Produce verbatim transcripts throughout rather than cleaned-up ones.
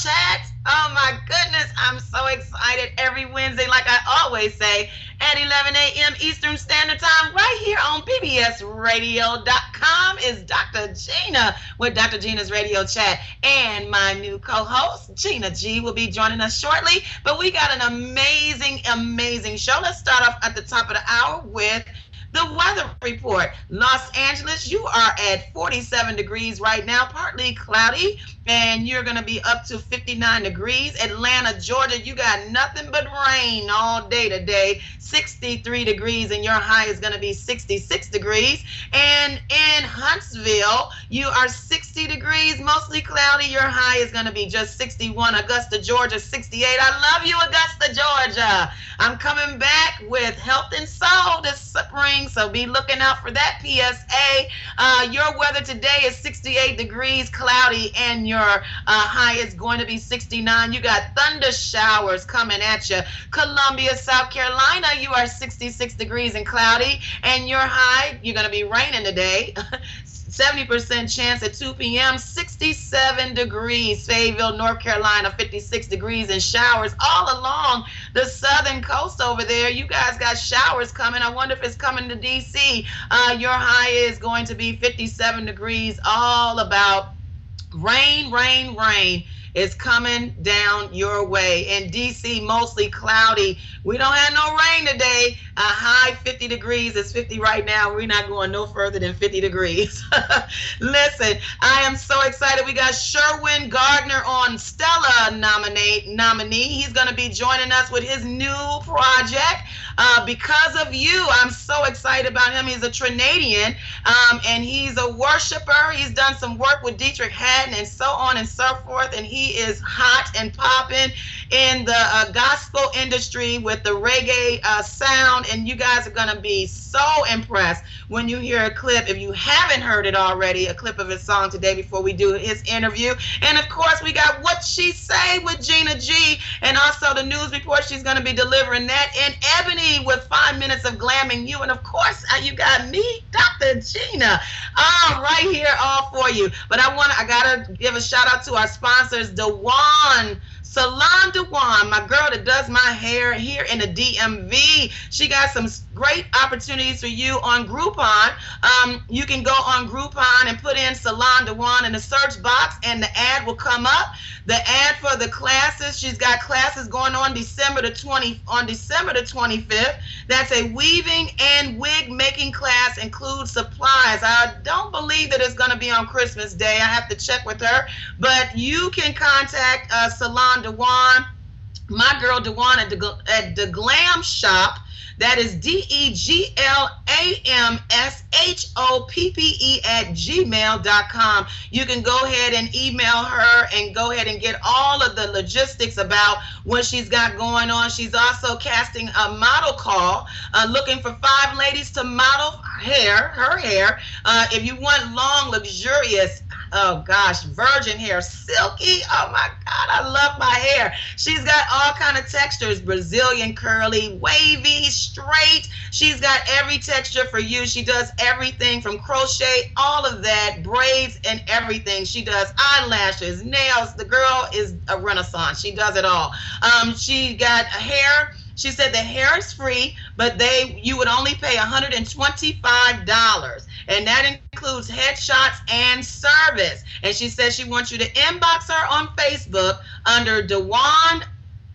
chat. Oh my goodness, I'm so excited every Wednesday, like I always say, at eleven a.m. Eastern Standard Time, right here on B B S radio dot com is Doctor Gina with Doctor Gina's Radio Chat. And my new co-host, Gina G, will be joining us shortly. But we got an amazing, amazing show. Let's start off at the top of the hour with the weather report. Los Angeles, you are at forty-seven degrees right now, partly cloudy, and you're going to be up to fifty-nine degrees. Atlanta, Georgia, you got nothing but rain all day today, sixty-three degrees, and your high is going to be sixty-six degrees. And in Huntsville, you are sixty degrees, mostly cloudy. Your high is going to be just sixty-one. Augusta, Georgia, sixty-eight. I love you, Augusta, Georgia. I'm coming back with Health and Soul this spring, so be looking out for that P S A. Uh, your weather today is sixty-eight degrees, cloudy, and your uh, high is going to be sixty-nine. You got thunder showers coming at you. Columbia, South Carolina, you are sixty-six degrees and cloudy, and your high, you're going to be raining today. seventy percent chance at two p.m., sixty-seven degrees. Fayetteville, North Carolina, fifty-six degrees, and showers all along the southern coast over there. You guys got showers coming. I wonder if it's coming to D C. Uh, your high is going to be fifty-seven degrees, all about rain, rain, rain is coming down your way. In D C, mostly cloudy. We don't have no rain today. A high fifty degrees. It's fifty right now. We're not going no further than fifty degrees. Listen, I am so excited. We got Sherwin Gardner on Stella nominate, nominee. He's going to be joining us with his new project, uh, Because of You. I'm so excited about him. He's a Trinidadian, um, and he's a worshiper. He's done some work with Dietrich Haddon and so on and so forth, and he is hot and popping in the uh, gospel industry with the reggae uh, sound, and you guys are going to be so impressed when you hear a clip, if you haven't heard it already, a clip of his song today before we do his interview. And of course, we got What She Say with Gina G, and also the news report. She's going to be delivering that, and Ebony with five minutes of glamming you, and of course, uh, you got me, Doctor Gina, all right here, all for you. But I want, I got to give a shout out to our sponsors, Dewan, Salon Dewan, my girl that does my hair here in the D M V. She got some great opportunities for you on Groupon. Um, you can go on Groupon and put in Salon Dewan in the search box, and the ad will come up. The ad for the classes, she's got classes going on December the twentieth, on December the twenty-fifth. That's a weaving and wig making class, includes supplies. I don't believe that it's going to be on Christmas Day. I have to check with her, but you can contact uh, Salon Dewan, my girl Dewan at the, at the Glam Shop. That is D E G L A M S H O P P E at gmail dot com. You can go ahead and email her and go ahead and get all of the logistics about what she's got going on. She's also casting a model call, uh, looking for five ladies to model hair, her hair. Uh, if you want long, luxurious, oh gosh, virgin hair, silky, oh my God, I love my hair. She's got all kind of textures, Brazilian curly, wavy, straight. She's got every texture for you. She does everything from crochet, all of that, braids and everything. She does eyelashes, nails. The girl is a renaissance. She does it all. Um, she got hair. She said the hair is free, but they you would only pay one hundred twenty-five dollars, and that includes headshots and service. And she says she wants you to inbox her on Facebook under Dewan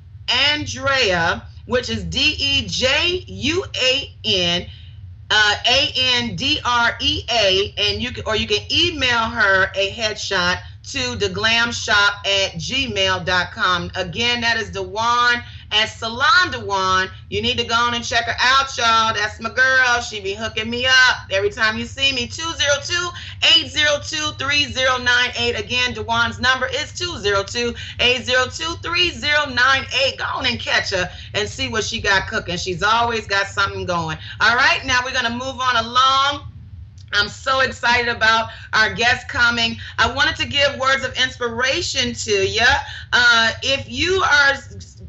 Andrea, which is D E J U A N uh, A N D R E A, and you can, or you can email her a headshot to the glam shop at gmail dot com. Again, that is Dewan at Salon Dewan. You need to go on and check her out, y'all. That's my girl. She be hooking me up every time you see me. two zero two, eight zero two, three zero nine eight. Again, Dewan's number is two zero two, eight zero two, three zero nine eight. Go on and catch her and see what she got cooking. She's always got something going. All right, now we're going to move on along. I'm so excited about our guest coming. I wanted to give words of inspiration to you. Uh, if you are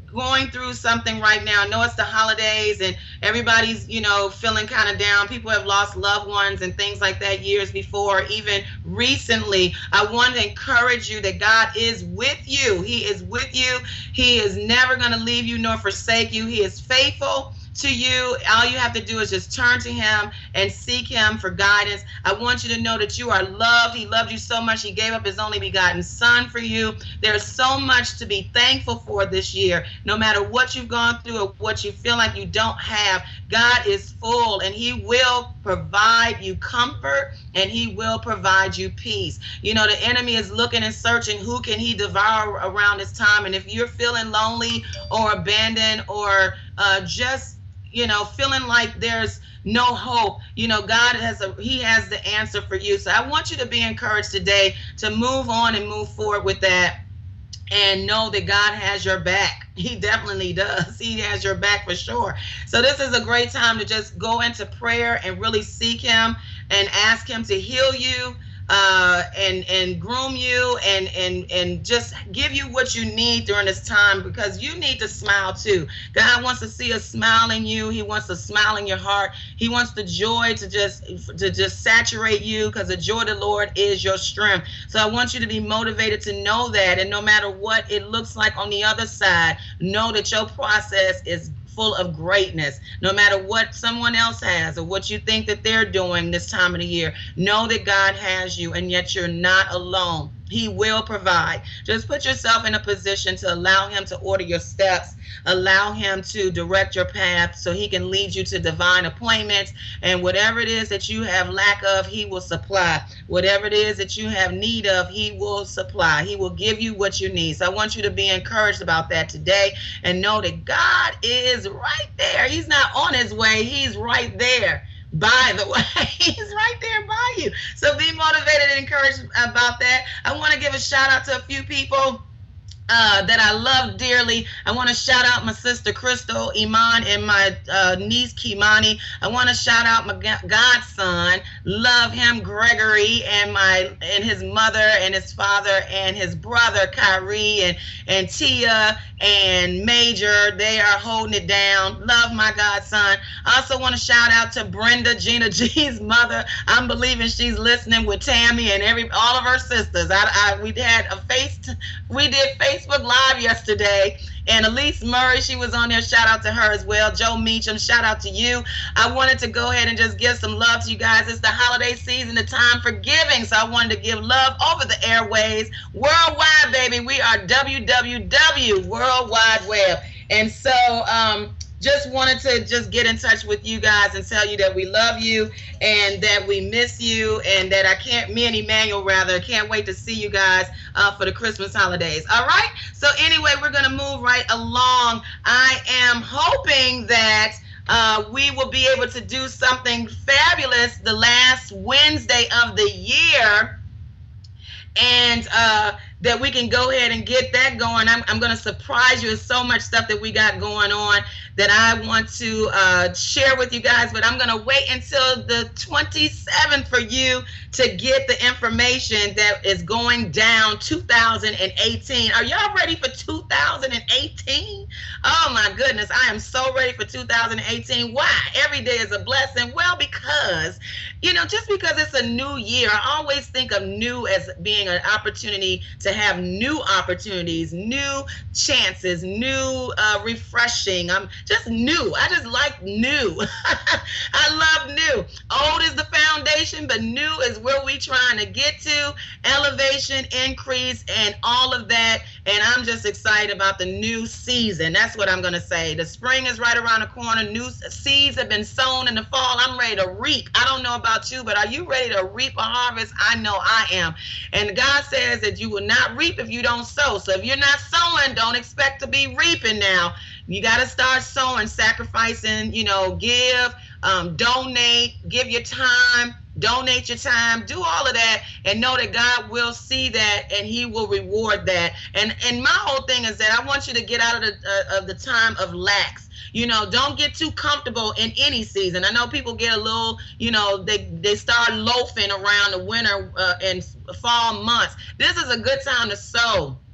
going through something right now, I know it's the holidays and everybody's, you know, feeling kind of down. People have lost loved ones and things like that years before, even recently. I want to encourage you that God is with you. He is with you. He is never going to leave you nor forsake you. He is faithful to you. All you have to do is just turn to him and seek him for guidance. I want you to know that you are loved. He loved you so much. He gave up his only begotten son for you. There's so much to be thankful for this year. No matter what you've gone through or what you feel like you don't have, God is full and he will provide you comfort and he will provide you peace. You know, the enemy is looking and searching who can he devour around this time. And if you're feeling lonely or abandoned or uh, just you know, feeling like there's no hope, you know, God has a, he has the answer for you. So I want you to be encouraged today to move on and move forward with that and know that God has your back. He definitely does. He has your back for sure. So this is a great time to just go into prayer and really seek him and ask him to heal you. Uh, and and groom you and and and just give you what you need during this time, because you need to smile too. God wants to see a smile in you. He wants a smile in your heart. He wants the joy to just to just saturate you, because the joy of the Lord is your strength. So I want you to be motivated to know that, and no matter what it looks like on the other side, know that your process is full of greatness. No matter what someone else has or what you think that they're doing this time of the year, know that God has you, and yet you're not alone. He will provide. Just put yourself in a position to allow him to order your steps, allow him to direct your path so he can lead you to divine appointments, and whatever it is that you have lack of, he will supply. Whatever it is that you have need of, he will supply. He will give you what you need. So I want you to be encouraged about that today and know that God is right there. He's not on his way. He's right there. By the way, he's right there by you. So be motivated and encouraged about that. I want to give a shout out to a few people Uh, that I love dearly. I want to shout out my sister Crystal Iman and my uh, niece Kimani. I want to shout out my godson, love him, Gregory, and my and his mother and his father and his brother Kyrie and and Tia and Major. They are holding it down. Love my godson. I also want to shout out to Brenda, Gina G's mother. I'm believing she's listening with Tammy and every all of her sisters. I, I we had a face. We did face. Facebook Live yesterday, and Elise Murray, she was on there. Shout out to her as well. Joe Meacham, shout out to you. I wanted to go ahead and just give some love to you guys. It's the holiday season, the time for giving, so I wanted to give love over the airways. Worldwide, baby. We are W W W, World Wide Web. And so, um, just wanted to just get in touch with you guys and tell you that we love you and that we miss you, and that I can't, me and Emmanuel rather, can't wait to see you guys uh, for the Christmas holidays. All right. So anyway, we're going to move right along. I am hoping that uh, we will be able to do something fabulous the last Wednesday of the year, and uh, that we can go ahead and get that going. I'm, I'm going to surprise you with so much stuff that we got going on that I want to uh, share with you guys, but I'm going to wait until the twenty-seventh for you to get the information that is going down two thousand eighteen. Are y'all ready for two thousand eighteen? Oh my goodness, I am so ready for two thousand eighteen. Why? Every day is a blessing. Well, because, you know, just because it's a new year, I always think of new as being an opportunity to have new opportunities, new chances, new uh, refreshing. I'm just new. I just like new. I love new. Old is the foundation, but new is where we trying to get to. Elevation, increase, and all of that. And I'm just excited about the new season. That's what I'm going to say. The spring is right around the corner. New seeds have been sown in the fall. I'm ready to reap. I don't know about you, but are you ready to reap a harvest? I know I am. And God says that you will not reap if you don't sow. So if you're not sowing, don't expect to be reaping now. You got to start sowing, sacrificing, you know, give, um, donate, give your time, donate your time, do all of that, and know that God will see that and he will reward that. And and my whole thing is that I want you to get out of the uh, of the time of lax. You know, don't get too comfortable in any season. I know people get a little, you know, they, they start loafing around the winter uh, and fall months. This is a good time to sow.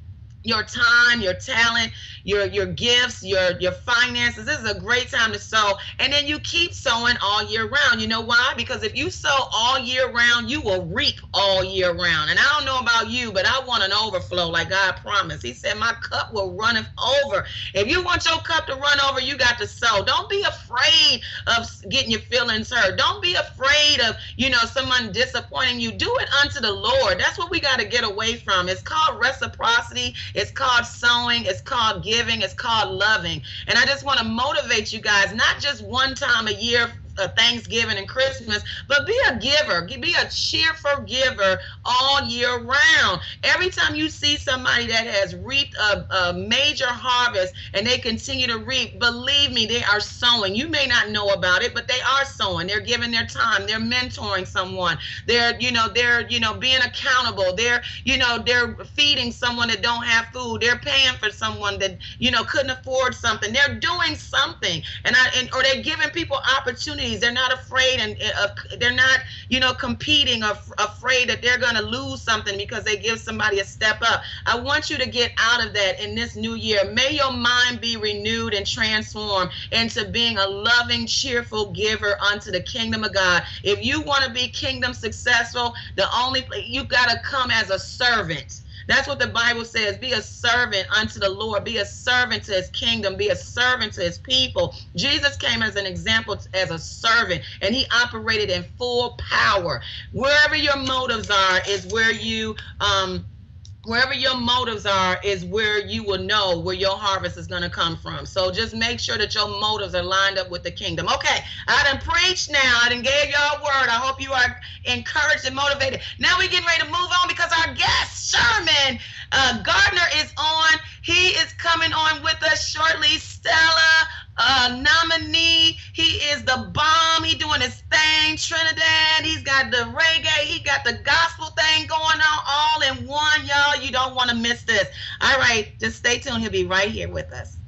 your time, your talent, your your gifts, your your finances. This is a great time to sow. And then you keep sowing all year round. You know why? Because if you sow all year round, you will reap all year round. And I don't know about you, but I want an overflow like God promised. He said, my cup will runneth over. If you want your cup to run over, you got to sow. Don't be afraid of getting your feelings hurt. Don't be afraid of, you know, someone disappointing you. Do it unto the Lord. That's what we got to get away from. It's called reciprocity. It's called sowing. It's called giving. It's called loving. And I just want to motivate you guys, not just one time a year, uh, Thanksgiving and Christmas, but be a giver. Be a cheerful giver all year round. Every time you see somebody that has reaped a, a major harvest and they continue to reap, believe me, they are sowing. You may not know about it, but they are sowing. They're giving their time. They're mentoring someone. They're, you know, they're, you know, being accountable. They're, you know, they're feeding someone that don't have food. They're paying for someone that, you know, couldn't afford something. They're doing something, and I, and or they're giving people opportunities. They're not afraid, and uh, they're not, you know, competing or f- afraid that they're going to lose something because they give somebody a step up. I want you to get out of that in this new year. May your mind be renewed and transformed into being a loving, cheerful giver unto the kingdom of God. If you want to be kingdom successful, the only you got to come as a servant. That's what the Bible says. Be a servant unto the Lord. Be a servant to his kingdom. Be a servant to his people. Jesus came as an example as a servant, and he operated in full power. Wherever your motives are is where you um Wherever your motives are is where you will know where your harvest is going to come from. So just make sure that your motives are lined up with the kingdom. Okay, I done preached now. I done gave y'all a word. I hope you are encouraged and motivated. Now we're getting ready to move on because our guest, Sherman uh, Gardner, is on. He is coming on with us shortly. Stella, uh, nominee. He is the bomb. He doing his thing. Trinidad. He's got the reggae. He got the gospel thing going on all in one, y'all. You don't want to miss this. All right, just stay tuned. He'll be right here with us.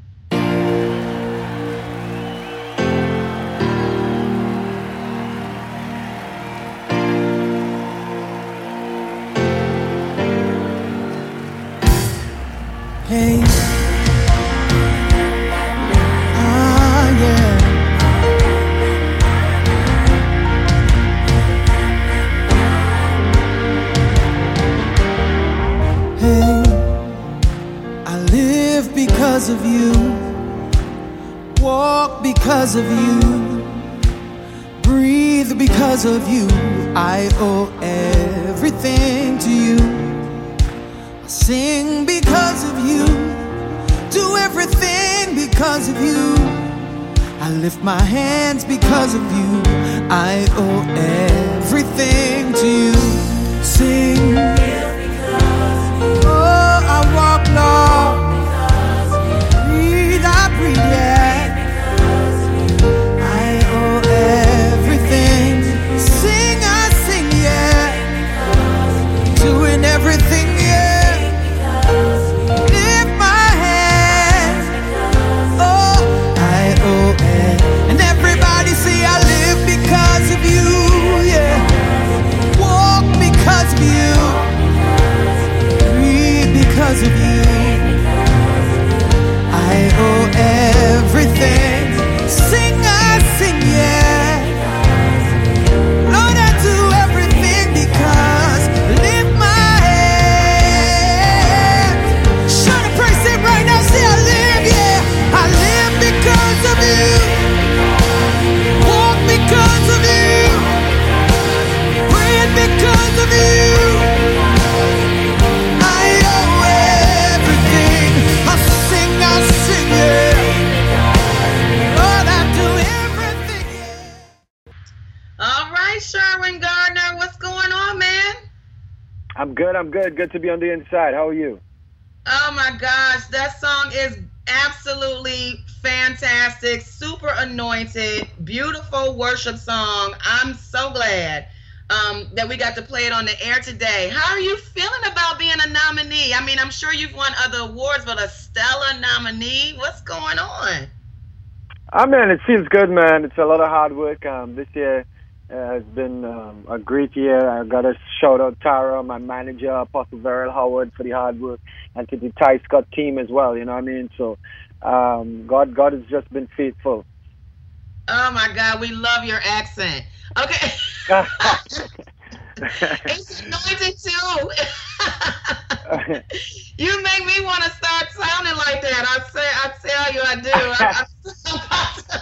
Hey. Ah, yeah. Hey. I live because of you. Walk because of you. Breathe because of you. I owe everything to you. Sing because of you, do everything because of you. I lift my hands because of you. I owe everything to you. Sing, oh, I walk, Lord. Breathe, I breathe, yeah. I owe everything. Sing, I sing, yeah. Doing everything, yeah. And everybody say I live because of you, yeah. Walk because of you. Breathe because of you. I owe everything. Sing, I sing, yeah. Lord, I do everything because lift my head. Shout a praise him right now. Say I live, yeah. I live because of you. Walk because of you. Breathe because of you. I owe everything. I sing, I sing, yeah. Lord, I do everything, yeah. All right, Sherman Gardner, what's going on, man? I'm good, I'm good. Good to be on the inside. How are you? Oh my gosh, that song is absolutely fantastic, super anointed, beautiful worship song. I'm so glad um, that we got to play it on the air today. How are you feeling about being a nominee? I mean, I'm sure you've won other awards, but a Stella nominee, what's going on? I mean, it feels good, man. It's a lot of hard work. Um, this year, Uh, it's been um, a great year. I got to shout out Tara, my manager, Apostle Verrill Howard, for the hard work, and to the Ty Scott team as well. You know what I mean? So, um, God, God has just been faithful. Oh my God, we love your accent. Okay. It's anointed too. You make me want to start sounding like that. I say, I tell you, I do. I, I,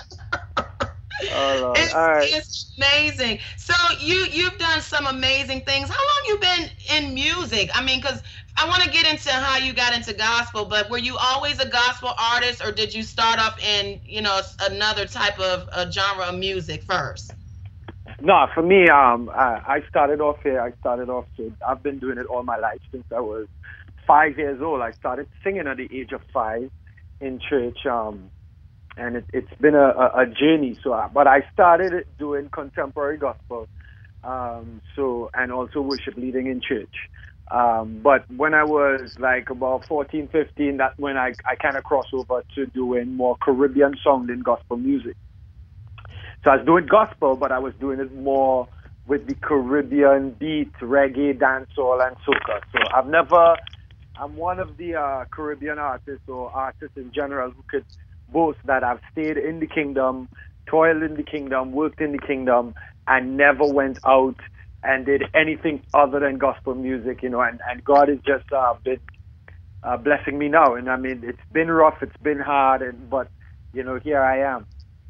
Oh, Lord. it's, All right. it's amazing. So you you've done some amazing things. How long you been in music? I mean, because I want to get into how you got into gospel, but were you always a gospel artist, or did you start off in, you know, another type of uh, genre of music first? No, for me, um, I, I started off here. I started off. So I've been doing it all my life since I was five years old. I started singing at the age of five in church, um, and it, it's been a, a, a journey. So, I, but I started doing contemporary gospel, um, so and also worship leading in church. Um, but when I was like about fourteen, fifteen, that's when I, I kind of crossed over to doing more Caribbean sounding gospel music. So I was doing gospel, but I was doing it more with the Caribbean beat, reggae, dancehall, and soca. So I've never, I'm one of the uh, Caribbean artists or artists in general who could boast that I've stayed in the kingdom, toiled in the kingdom, worked in the kingdom, and never went out and did anything other than gospel music, you know, and, and God has just uh, been uh, blessing me now. And I mean, it's been rough, it's been hard, and but, you know, here I am.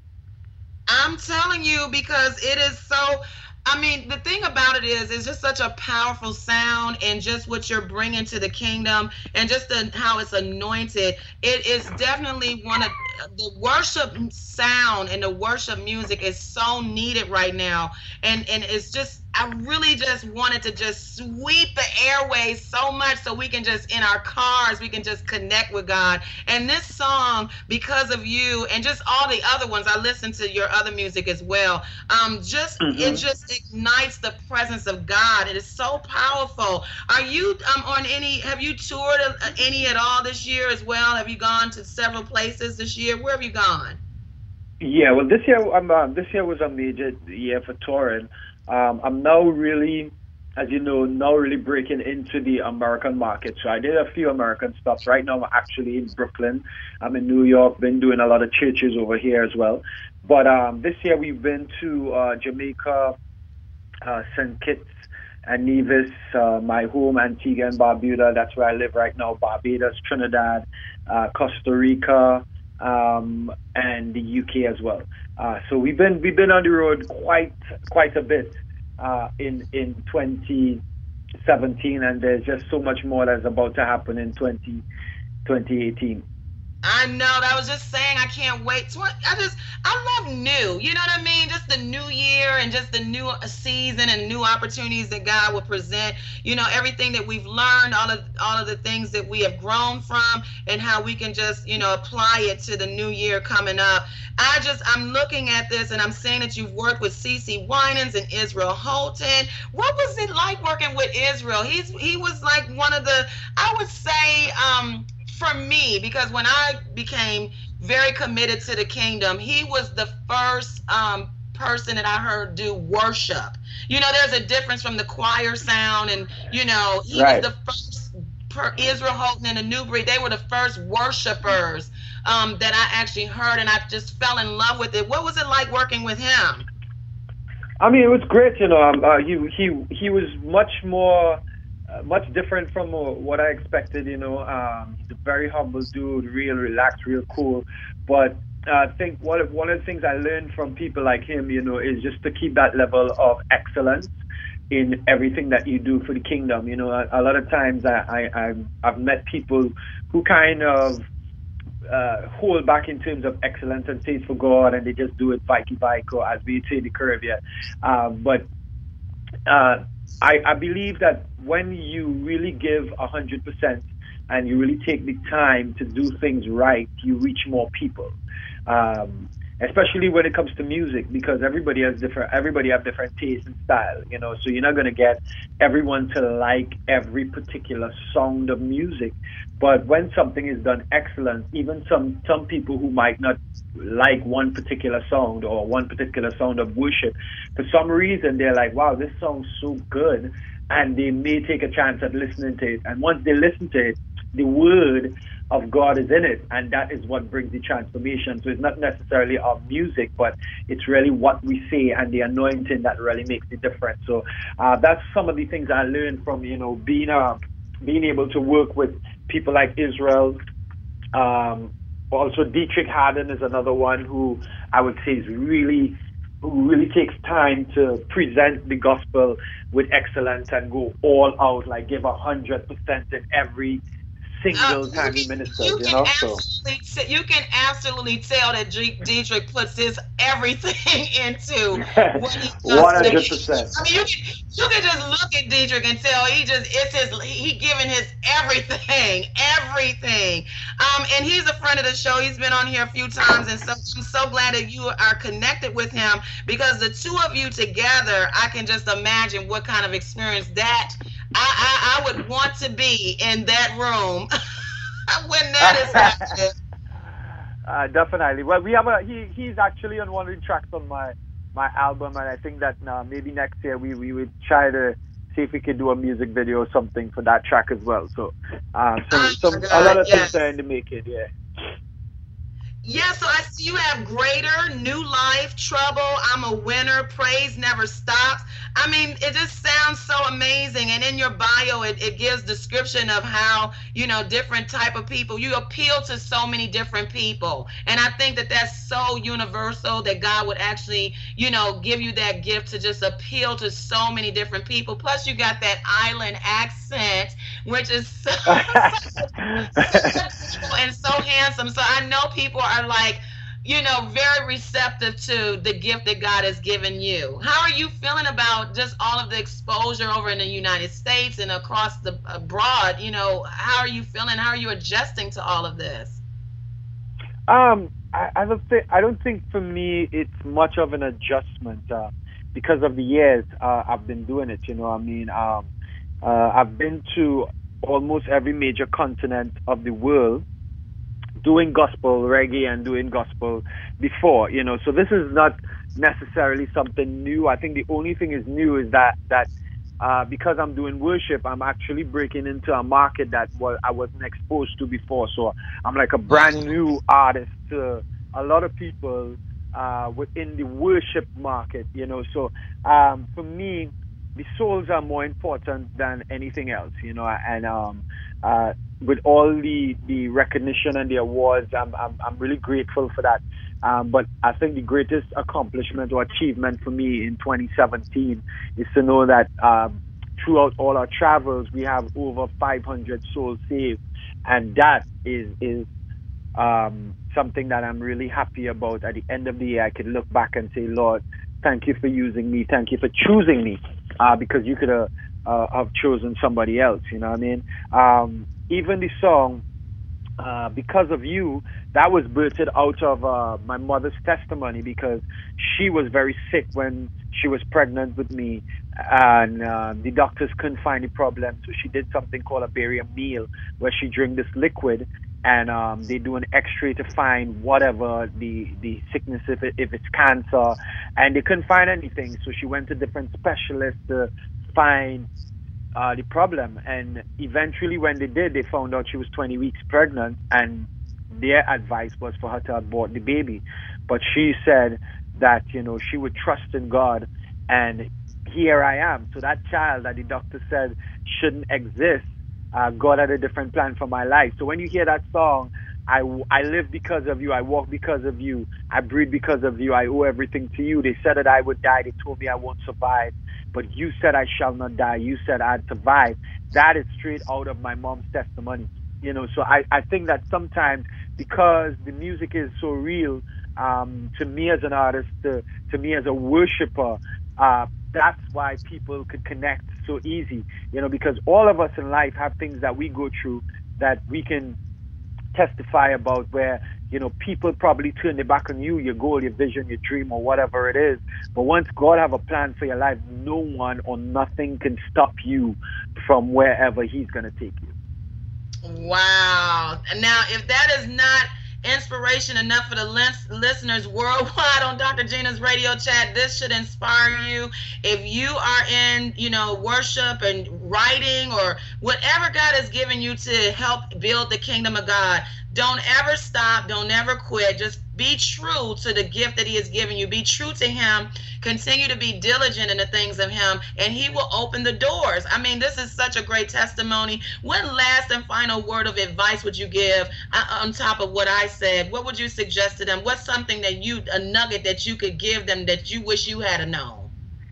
I'm telling you, because it is so, I mean, the thing about it is, it's just such a powerful sound, and just what you're bringing to the kingdom, and just the, how it's anointed. It is definitely one of the worship sound, and the worship music is so needed right now. And, and it's just, I really just wanted to just sweep the airways so much so we can just, in our cars, we can just connect with God. And this song, Because of You, and just all the other ones, I listen to your other music as well. Um, just mm-hmm. It just ignites the presence of God. It is so powerful. Are you um on any? Have you toured any at all this year as well? Have you gone to several places this year? Where have you gone? Yeah, well, this year, um, uh, this year was a major year for touring. Um, I'm now really, as you know, now really breaking into the American market. So I did a few American stops. Right now I'm actually in Brooklyn. I'm in New York, been doing a lot of churches over here as well. But um, this year we've been to uh, Jamaica, uh, Saint Kitts and Nevis, uh, my home, Antigua and Barbuda. That's where I live right now. Barbados, Trinidad, uh, Costa Rica, um, and the U K as well. Uh, so we've been we've been on the road quite quite a bit uh, in in twenty seventeen, and there's just so much more that's about to happen in twenty eighteen. I know. I was just saying, I can't wait. To, I just, I love new. You know what I mean? Just the new year and just the new season and new opportunities that God will present. You know, everything that we've learned, all of all of the things that we have grown from, and how we can just, you know, apply it to the new year coming up. I just, I'm looking at this and I'm saying that you've worked with CeCe Winans and Israel Houghton. What was it like working with Israel? He's he was like one of the, I would say, um. for me, because when I became very committed to the kingdom, he was the first um, person that I heard do worship. You know, there's a difference from the choir sound, and, you know, he right. was the first, per Israel Houghton and the Newbury, they were the first worshipers um, that I actually heard, and I just fell in love with it. What was it like working with him? I mean, it was great, you know. Um, uh, he, he, he was much more... Uh, much different from uh, what I expected, you know. Um, he's a very humble dude, real relaxed, real cool. But uh, I think one of, one of the things I learned from people like him, you know, is just to keep that level of excellence in everything that you do for the kingdom. You know, a, a lot of times I, I, I've, I've met people who kind of uh, hold back in terms of excellence and taste for God, and they just do it bikey bike, or as we say in the Caribbean. Uh, but uh, I, I believe that when you really give one hundred percent and you really take the time to do things right, you reach more people. Um, especially when it comes to music, because everybody has different, everybody have different tastes and style, you know. So you're not gonna get everyone to like every particular sound of music. But when something is done excellent, even some some people who might not like one particular sound or one particular sound of worship, for some reason they're like, wow, this song's so good, and they may take a chance at listening to it. And once they listen to it, the word of God is in it, and that is what brings the transformation. So it's not necessarily our music, but it's really what we say and the anointing that really makes the difference. So uh, that's some of the things I learned from, you know, being uh, being able to work with people like Israel. Um, also, Dietrich Haddon is another one who I would say is really, who really takes time to present the gospel with excellence and go all out, like give a hundred percent in every single Uh, time you he can, ministers, you you can know. So absolutely, t- you can absolutely tell that Dre- Dietrich puts his everything into what he does. one To the, hundred percent. I mean, you can, you can just look at Dietrich and tell he just it's his he giving his everything, everything. Um, and he's a friend of the show. He's been on here a few times, and so I'm so glad that you are connected with him, because the two of you together, I can just imagine what kind of experience that I I, I would want to be in that room when that is happening. Uh, definitely. Well, we have a he. He's actually on one of the tracks on my my album, and I think that uh, maybe next year we we would try to see if we could do a music video or something for that track as well. So, uh, so Oh some my a lot God, of yes. things are in the making. Yeah. Yeah, so I see you have Greater, New Life, Trouble, I'm a Winner, Praise Never Stops. I mean, it just sounds so amazing. And in your bio, it, it gives description of how, you know, different type of people, you appeal to so many different people. And I think that that's so universal that God would actually, you know, give you that gift to just appeal to so many different people. Plus you got that island accent, which is so, so, so and so handsome. So I know people are like, you know, very receptive to the gift that God has given you. How are you feeling about just all of the exposure over in the United States and across the abroad? You know, how are you feeling? How are you adjusting to all of this? Um, I, I don't think I don't think for me it's much of an adjustment uh, because of the years uh, I've been doing it. You know, I mean, um, uh, I've been to almost every major continent of the world, doing gospel, reggae, and doing gospel before, you know. So this is not necessarily something new. I think the only thing is new is that that uh, because I'm doing worship, I'm actually breaking into a market that was, I wasn't exposed to before. So I'm like a brand new artist to a lot of people uh, within the worship market, you know. So um, for me, the souls are more important than anything else, you know. And um, uh, with all the, the recognition and the awards, I'm, I'm I'm really grateful for that. Um, but I think the greatest accomplishment or achievement for me in twenty seventeen is to know that um, throughout all our travels, we have over five hundred souls saved, and that is is um, something that I'm really happy about. At the end of the year, I can look back and say, Lord, thank you for using me, thank you for choosing me, uh, because you could have uh, have chosen somebody else. You know what I mean? Um, even the song, uh, Because of You, that was birthed out of uh, my mother's testimony, because she was very sick when she was pregnant with me, and uh, the doctors couldn't find the problem, so she did something called a barium meal, where she drank this liquid, and um, they do an x-ray to find whatever the, the sickness, if, it, if it's cancer, and they couldn't find anything, so she went to different specialists to find Uh, the problem, and eventually when they did, they found out she was twenty weeks pregnant, and their advice was for her to abort the baby. But she said that, you know, she would trust in God, and here I am. So that child that the doctor said shouldn't exist, uh, God had a different plan for my life. So when you hear that song, I, I live because of you, I walk because of you, I breathe because of you, I owe everything to you. They said that I would die, they told me I won't survive, but you said I shall not die, you said I'd survive. That is straight out of my mom's testimony. You know, so I, I think that sometimes, because the music is so real, um, to me as an artist, to, to me as a worshiper, uh, that's why people could connect so easy, you know, because all of us in life have things that we go through that we can testify about, where you know, people probably turn their back on you, your goal, your vision, your dream, or whatever it is. But once God have a plan for your life, no one or nothing can stop you from wherever He's going to take you. Wow. Now, if that is not inspiration enough for the listeners worldwide on Doctor Gina's radio chat, this should inspire you. If you are in, you know, worship and writing or whatever God has given you to help build the kingdom of God, don't ever stop. Don't ever quit. Just be true to the gift that He has given you. Be true to Him. Continue to be diligent in the things of Him, and He will open the doors. I mean, this is such a great testimony. What last and final word of advice would you give uh, on top of what I said? What would you suggest to them? What's something that you, a nugget that you could give them that you wish you had known?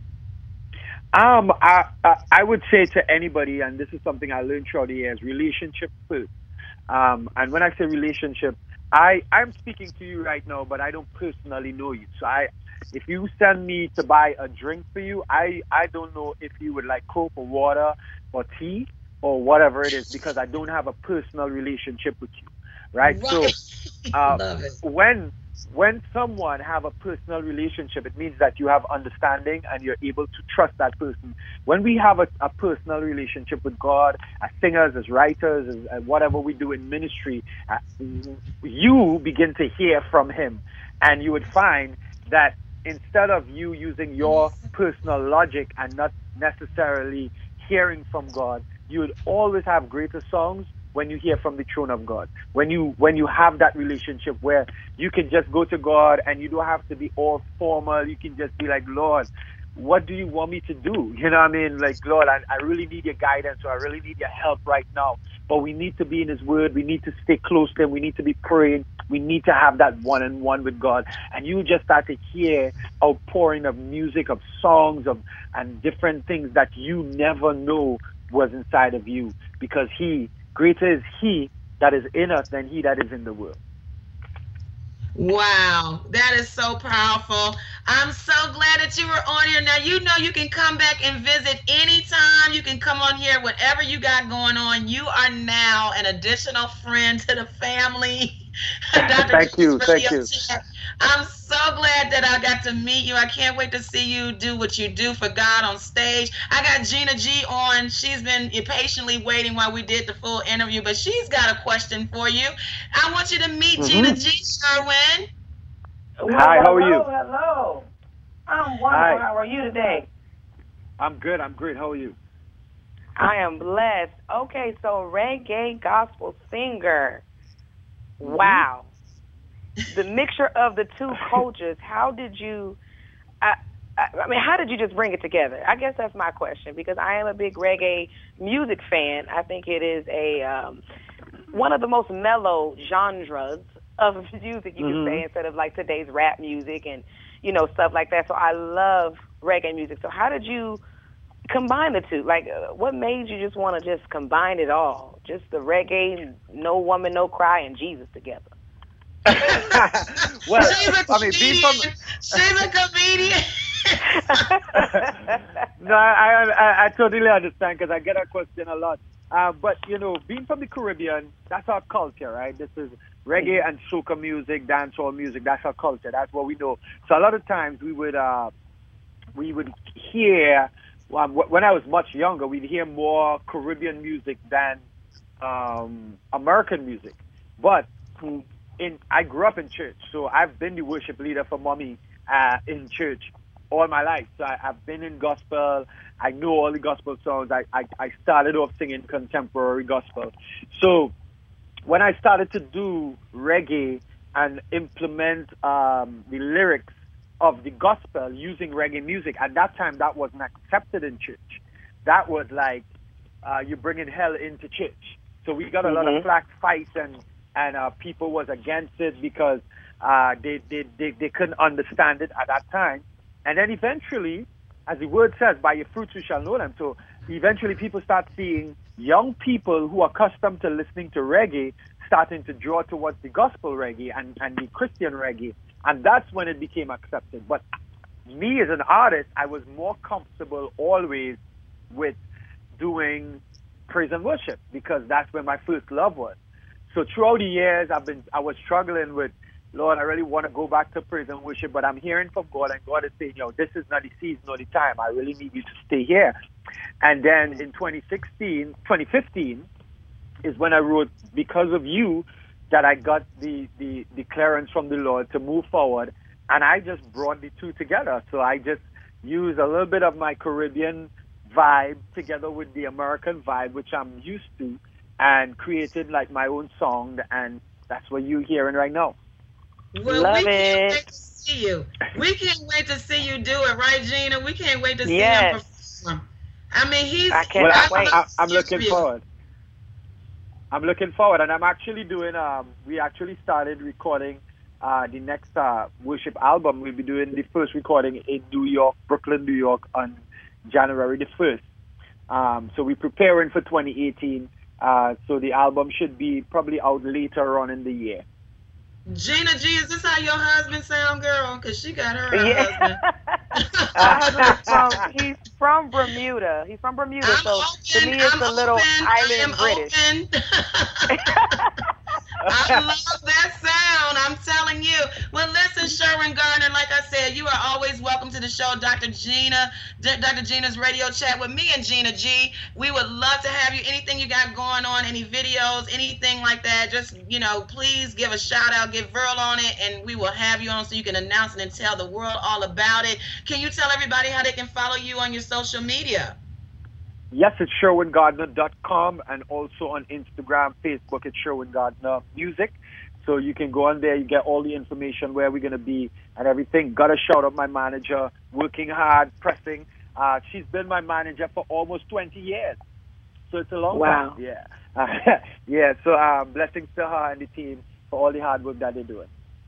Um, I, I I would say to anybody, and this is something I learned throughout the years, relationship first. Um, and when I say relationship, I, I'm speaking to you right now, but I don't personally know you. So I, if you send me to buy a drink for you, I, I don't know if you would like Coke or water or tea or whatever it is, because I don't have a personal relationship with you, right? Right. So uh, when when someone have a personal relationship, it means that you have understanding and you're able to trust that person. When we have a, a personal relationship with God, as singers, as writers, as, as whatever we do in ministry, uh, you begin to hear from Him. And you would find that instead of you using your personal logic and not necessarily hearing from God, you would always have greater songs when you hear from the throne of God. When you when you have that relationship where you can just go to God and you don't have to be all formal. You can just be like, Lord, what do you want me to do? You know what I mean? Like, Lord, I, I really need your guidance, or I really need your help right now. But we need to be in His Word. We need to stay close to Him. We need to be praying. We need to have that one-on-one with God. And you just start to hear outpouring of music, of songs, of and different things that you never know was inside of you, because He, greater is He that is in us than he that is in the world. Wow, that is so powerful. I'm so glad that you were on here. Now, you know you can come back and visit anytime. You can come on here, whatever you got going on. You are now an additional friend to the family. Doctor Thank you, thank you. I'm so glad that I got to meet you. I can't wait to see you do what you do for God on stage. I got Gina G on. She's been patiently waiting while we did the full interview, but she's got a question for you. I want you to meet mm-hmm. Gina G, Sherwin. Well, Hi, how hello, are you? Hello. I'm wonderful. Hi. How are you today? I'm good. I'm great. How are you? I am blessed. Okay, so reggae gospel singer. Mm-hmm. Wow. The mixture of the two cultures, how did you, I, I, I mean, how did you just bring it together? I guess that's my question, because I am a big reggae music fan. I think it is a um, one of the most mellow genres of music, you mm-hmm. could say, instead of like today's rap music and, you know, stuff like that. So I love reggae music. So how did you combine the two? Like, uh, what made you just want to just combine it all? Just the reggae, no woman, no cry, and Jesus together. Well, I mean, being from she's a comedian. No, I, I I totally understand, because I get that question a lot. Uh, but you know, being from the Caribbean, that's our culture, right? This is reggae and soca music, dancehall music. That's our culture. That's what we know. So a lot of times we would uh, we would hear um, when I was much younger, we'd hear more Caribbean music than um, American music, but. In, I grew up in church, so I've been the worship leader for mommy uh, in church all my life. So I, I've been in gospel. I know all the gospel songs. I, I, I started off singing contemporary gospel. So when I started to do reggae and implement um, the lyrics of the gospel using reggae music, at that time that wasn't accepted in church. That was like uh, you're bringing hell into church. So we got a mm-hmm. lot of flack fights and and uh, people was against it because uh, they, they, they, they couldn't understand it at that time. And then eventually, as the word says, by your fruits you shall know them. So eventually people start seeing young people who are accustomed to listening to reggae starting to draw towards the gospel reggae and, and the Christian reggae. And that's when it became accepted. But me as an artist, I was more comfortable always with doing praise and worship, because that's where my first love was. so throughout the years, I've been, I was struggling with, Lord, I really want to go back to praise and worship, but I'm hearing from God, and God is saying, yo, this is not the season or the time. I really need you to stay here. And then in twenty sixteen, twenty fifteen is when I wrote, Because of You, that I got the, the, the clearance from the Lord to move forward. And I just brought the two together. So I just used a little bit of my Caribbean vibe together with the American vibe, which I'm used to, and created like my own song. And that's what you're hearing right now. Well, Love we can't it. wait to see you. We can't wait to see you do it, right, Gina? We can't wait to see Yes. him perform. I mean, he's. I can't Well, wait. I, I, I'm Excuse looking me. forward. I'm looking forward, and I'm actually doing. Um, we actually started recording uh, the next uh, worship album. We'll be doing the first recording in New York, Brooklyn, New York, on January the first. Um, so we're preparing for twenty eighteen. Uh, so the album should be probably out later on in the year. Gina G, is this how your husband sound, girl? Because she got her Yeah. husband. My husband is from, he's from Bermuda. He's from Bermuda, I'm so open, to me it's I'm a little open, island I am British. Open. I love that sound. I'm telling you. Well, listen, Sherwin Gardner, like I said, you are always welcome to the show, Doctor Gina, D- Doctor Gina's radio chat with me and Gina G. We would love to have you. Anything you got going on, any videos, anything like that, just, you know, please give a shout out, give Verl on it, and we will have you on so you can announce it and tell the world all about it. Can you tell everybody how they can follow you on your social media? Yes, it's sherwin gardner dot com, and also on Instagram, Facebook, it's Sherwin Gardner Music. So you can go on there, you get all the information where we're going to be and everything. Got to shout out my manager, working hard, pressing. Uh, she's been my manager for almost twenty years. So it's a long Wow. time. Yeah. Uh, yeah, so um, blessings to her and the team for all the hard work that they're doing.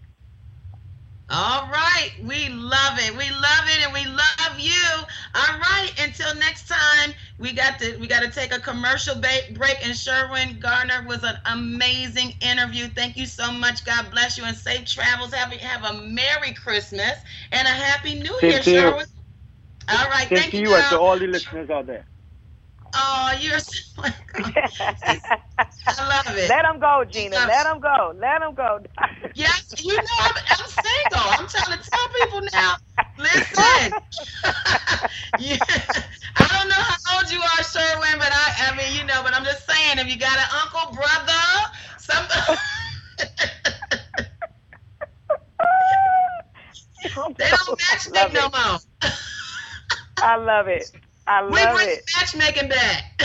All right. We love it. We love it, and we love you. All right. Until next time, we got to we got to take a commercial ba- break. And Sherwin Gardner was an amazing interview. Thank you so much. God bless you and safe travels. Have a, have a Merry Christmas and a Happy New Same Year, to you. Sherwin. All right. Same Thank to you. you and to girl. all the listeners out there. Oh, you're so I love it. Let him go, Gina. Let him go. Let him go. Yes, you know I'm, I'm single. I'm trying to tell people now. Listen, yeah, I don't know how old you are, Sherwin, but I, I mean, you know, but I'm just saying, if you got an uncle, brother, some. They don't matchmake no more. I love it. I We love bring it. matchmaking back.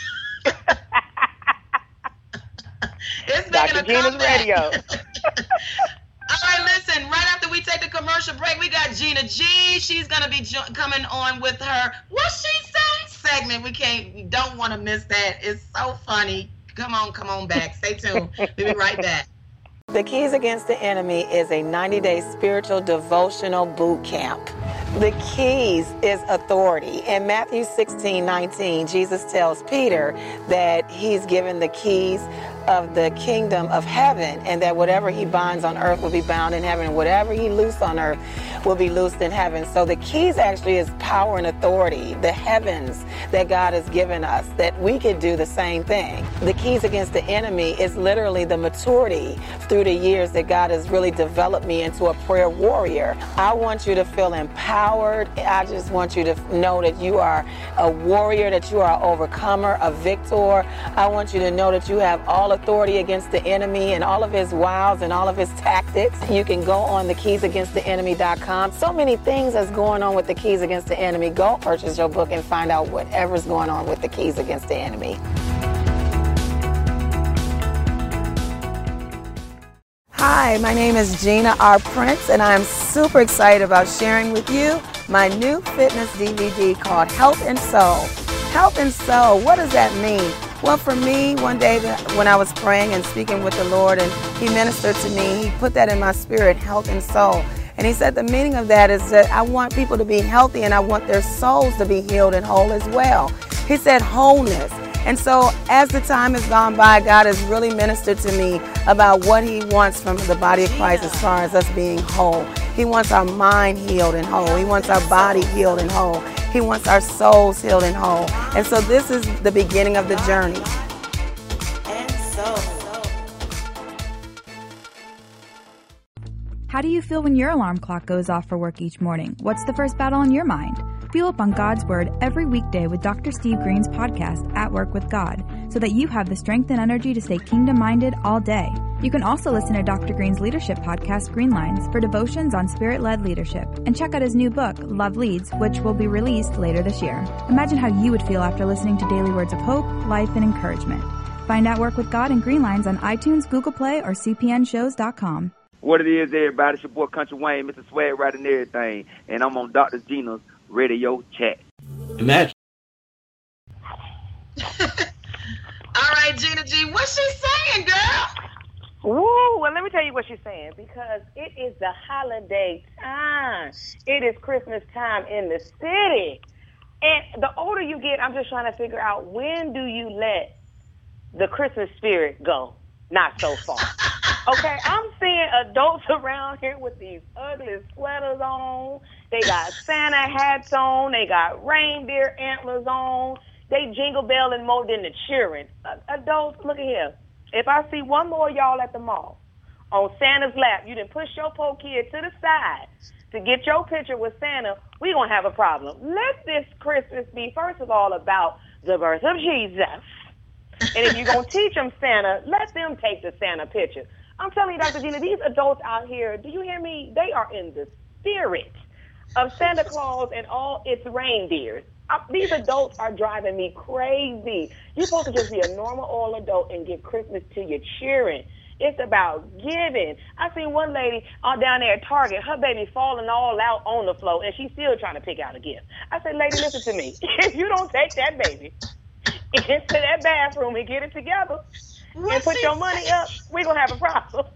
It's making Doctor a Gina's comeback. radio. All right, listen, right after we take the commercial break, we got Gina G. She's going to be jo- coming on with her What She Say segment. We can't, we don't want to miss that. It's so funny. Come on, come on back. Stay tuned. We'll be right back. The Keys Against the Enemy is a ninety-day spiritual devotional boot camp. The keys is authority. In Matthew sixteen nineteen, Jesus tells Peter that he's given the keys of the kingdom of heaven, and that whatever he binds on earth will be bound in heaven, and whatever he loosed on earth will be loosed in heaven. So the keys actually is power and authority, the heavens that God has given us, that we could do the same thing. The keys against the enemy is literally the maturity through the years that God has really developed me into a prayer warrior. I want you to feel empowered. I just want you to know that you are a warrior, that you are an overcomer, a victor. I want you to know that you have all authority against the enemy and all of his wiles and all of his tactics. You can go on the keys against the enemy dot com. So many things that's going on with the Keys Against the Enemy. Go purchase your book and find out whatever's going on with the Keys Against the Enemy. Hi, my name is Gina R. Prince, and I'm super excited about sharing with you my new fitness D V D called Health and Soul. Health and Soul, what does that mean? Well, for me, one day when I was praying and speaking with the Lord, and he ministered to me, he put that in my spirit, health and soul. And he said the meaning of that is that I want people to be healthy, and I want their souls to be healed and whole as well. He said wholeness. And so as the time has gone by, God has really ministered to me about what he wants from the body of Christ as far as us being whole. He wants our mind healed and whole. He wants our body healed and whole. He wants our souls healed and whole. And so this is the beginning of the journey. And so, How do you feel when your alarm clock goes off for work each morning? What's the first battle on your mind? Feel up on God's Word every weekday with Doctor Steve Green's podcast, At Work with God, so that you have the strength and energy to stay kingdom-minded all day. You can also listen to Doctor Green's leadership podcast, Green Lines, for devotions on spirit-led leadership. And check out his new book, Love Leads, which will be released later this year. Imagine how you would feel after listening to daily words of hope, life, and encouragement. Find At Work with God and Green Lines on iTunes, Google Play, or C P N shows dot com. What it is, everybody, it's your boy Country Wayne, Mister Swag right and everything, and I'm on Doctor Gina's radio chat. Imagine. All right, Gina G, what's she saying, girl? Ooh, well, let me tell you what she's saying, because it is the holiday time. It is Christmas time in the city. And the older you get, I'm just trying to figure out, when do you let the Christmas spirit go? Not so far. Okay, I'm seeing adults around here with these ugly sweaters on. They got Santa hats on. They got reindeer antlers on. They jingle belling more than the cheering. Uh, adults, look at here. If I see one more of y'all at the mall on Santa's lap, you done push your poor kid to the side to get your picture with Santa, we going to have a problem. Let this Christmas be, first of all, about the birth of Jesus. And if you're going to teach them Santa, let them take the Santa picture. I'm telling you, Doctor Gina, these adults out here, do you hear me? They are in the spirit of Santa Claus and all its reindeers. I, these adults are driving me crazy. You're supposed to just be a normal old adult and give Christmas to your children. It's about giving. I seen one lady uh, down there at Target, her baby falling all out on the floor, and she's still trying to pick out a gift. I said, lady, listen to me. If you don't take that baby into that bathroom and get it together what and put your say? money up, we're going to have a problem.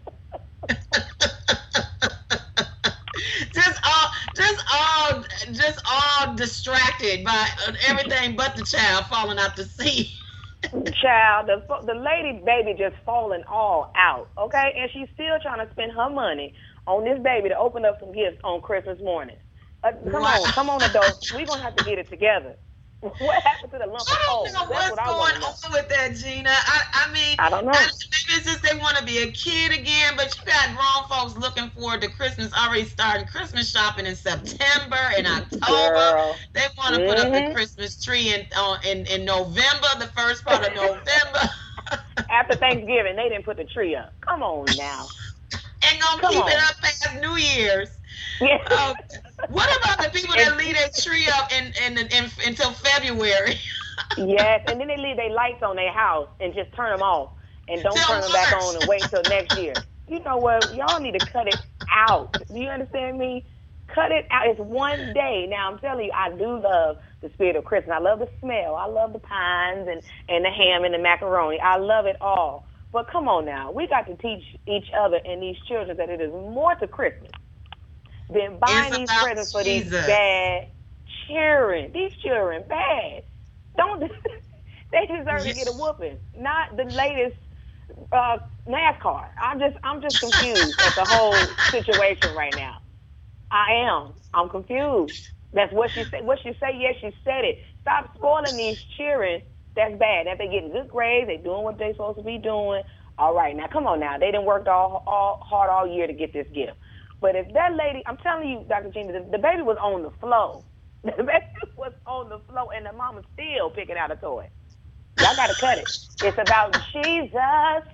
just all just all just all distracted by everything but the child falling out the seat. Child, the the lady baby just falling all out, okay? And she's still trying to spend her money on this baby to open up some gifts on Christmas morning. Uh, come wow. on, come on, adults. We're going to have to get it together. What happened to the lump of coal? I don't know That's what's what going know. on with that, Gina. I, I mean, I don't know. I, maybe it's just they want to be a kid again, but you got grown folks looking forward to Christmas, already starting Christmas shopping in September and October. Girl. They want to mm-hmm. put up the Christmas tree in, uh, in in November, the first part of November. After Thanksgiving, they didn't put the tree up. Come on now. And gonna Come keep on. it up past New Year's. Yeah. Uh, what about the people that leave their tree up in, in, in, in, until February? Yes, and then they leave their lights on their house and just turn them off and don't Till turn them back March. on and wait until next year. You know what? Y'all need to cut it out. Do you understand me? Cut it out. It's one day. Now, I'm telling you, I do love the spirit of Christmas. I love the smell. I love the pies and, and the ham and the macaroni. I love it all. But come on now. We got to teach each other and these children that it is more to Christmas than buying It's these about presents for Jesus. these bad children. These children, bad. Don't they deserve to get a whooping? Not the latest uh, NASCAR. I'm just, I'm just confused at the whole situation right now. I am. I'm confused. That's what she said. What she say? Yes, she said it. Stop spoiling these children. That's bad. If they getting good grades, they doing what they supposed to be doing. All right, now come on now. They done worked all, all hard all year to get this gift. But if that lady, I'm telling you, Doctor Gina, the, the baby was on the floor. The baby was on the floor, and the mama's still picking out a toy. Y'all got to cut it. It's about Jesus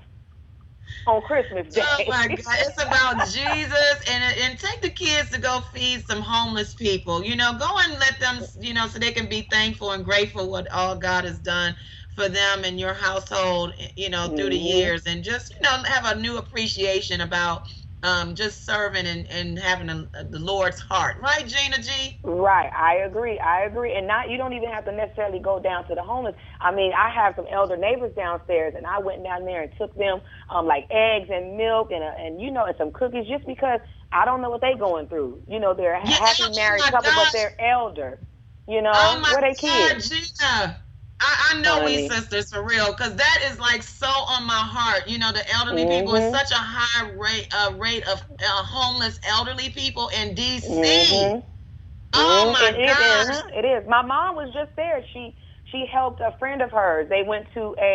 on Christmas Day. Oh, my God. It's about Jesus, and, and take the kids to go feed some homeless people. You know, go and let them, you know, so they can be thankful and grateful what all God has done for them and your household, you know, through mm-hmm. the years, and just, you know, have a new appreciation about Um, just serving and, and having a, a, the Lord's heart. Right, Gina G? Right. I agree. I agree. And not, you don't even have to necessarily go down to the homeless. I mean, I have some elder neighbors downstairs, and I went down there and took them um, like eggs and milk and, uh, and, you know, and some cookies, just because I don't know what they're going through. You know, they're a yeah, happy oh married couple, gosh. but they're elder. You know, oh my where they God, kids? Gina. I, I know Honey. we sisters for real, because that is like so on my heart. You know, the elderly Mm-hmm. people is such a high rate uh, rate of uh, homeless elderly people in D C. Mm-hmm. Oh my it gosh. Is, it is. My mom was just there. She she helped a friend of hers. They went to a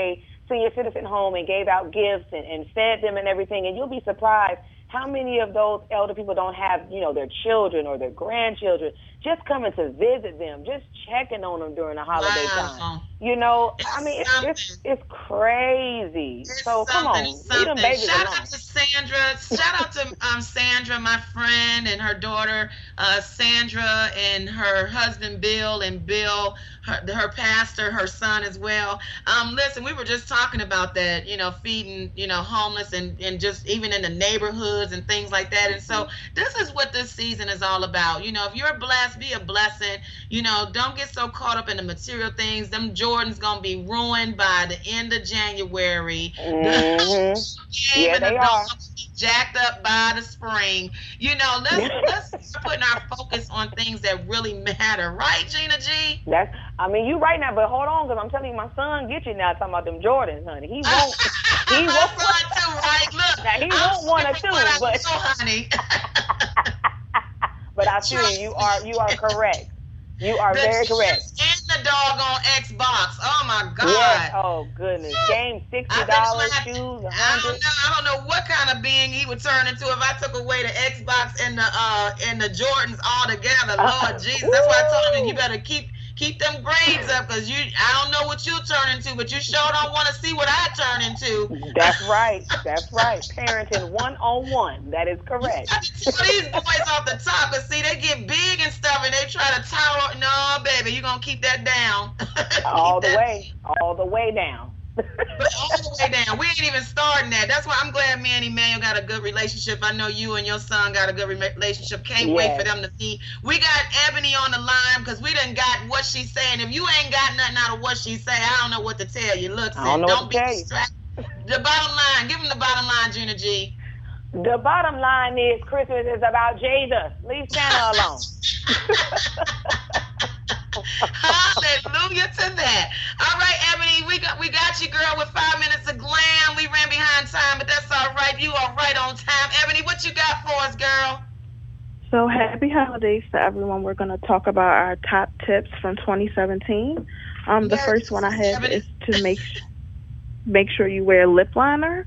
senior citizen home and gave out gifts and, and fed them and everything. And you'll be surprised how many of those elder people don't have, you know, their children or their grandchildren just coming to visit them, just checking on them during the holiday Wow. time. You know, It's I mean, it's, something. it's it's crazy. It's so come something, on, it's leave them something. babies Shout alone. out to Sandra. Shout out to um, Sandra, my friend, and her daughter, uh, Sandra, and her husband, Bill, and Bill, her, her pastor, her son as well. Um, listen, we were just talking about that, you know, feeding, you know, homeless and, and just even in the neighborhoods and things like that. And so this is what this season is all about. You know, if you're blessed, be a blessing. You know, don't get so caught up in the material things. Them Jordans going to be ruined by the end of January. Mm-hmm. Yeah, they are. Jacked up by the spring. You know, let's let's start putting our focus on things that really matter, right, Gina G? That's. I mean, you right now, but hold on, because I'm telling you, my son get you now talking about them Jordans, honey. He won't. He my won't. son too, right? Look, Now, he I'm won't want to skipping too, what I but know, honey. but I feel you. You are you are correct. You are the very correct. And the doggone Xbox. Oh my God. Yes. Oh goodness. Game sixty dollars, shoes a I hundred. don't know. I don't know what kind of being he would turn into if I took away the Xbox and the uh and the Jordans all together. Lord Jesus. That's why I told him you better keep keep them grades up, because you I don't know what you'll turn into, but you sure don't want to see what I turn into. That's right. That's right. Parenting one on one. That is correct. I can tell these boys off the top, but see, they get big and stuff, and they try to tower. No, baby, you're gonna keep that down. keep all the that way, all the way down. But all the way down. We ain't even starting that. That's why I'm glad me and Emmanuel got a good relationship. I know you and your son got a good relationship. Can't yes. wait for them to meet. We got Ebony on the line because we done got what she's saying. If you ain't got nothing out of what she say, I don't know what to tell you. Look, I don't, know don't what be to tell you. distracted. The bottom line. Give them the bottom line, Gina G. The bottom line is Christmas is about Jesus. Leave Santa alone. Hallelujah to that. All right, Ebony, we got we got you, girl, with five minutes of glam. We ran behind time, but that's all right. You are right on time. Ebony, what you got for us, girl? So happy holidays to everyone. We're going to talk about our top tips from twenty seventeen. Um, the yes, first one I have Ebony. is to make make sure you wear lip liner.